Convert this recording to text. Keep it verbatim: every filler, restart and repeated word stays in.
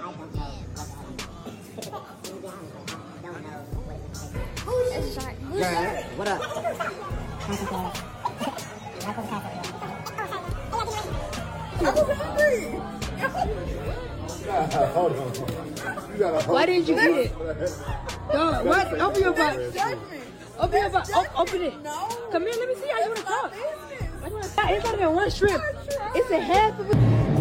Girl, what up? Hold on. Why didn't you eat it? Dog, what? Open your box. Open your box. Open it. Come here, let me see. I just want to talk. I just want to talk. It's not even one strip. It's a half of it.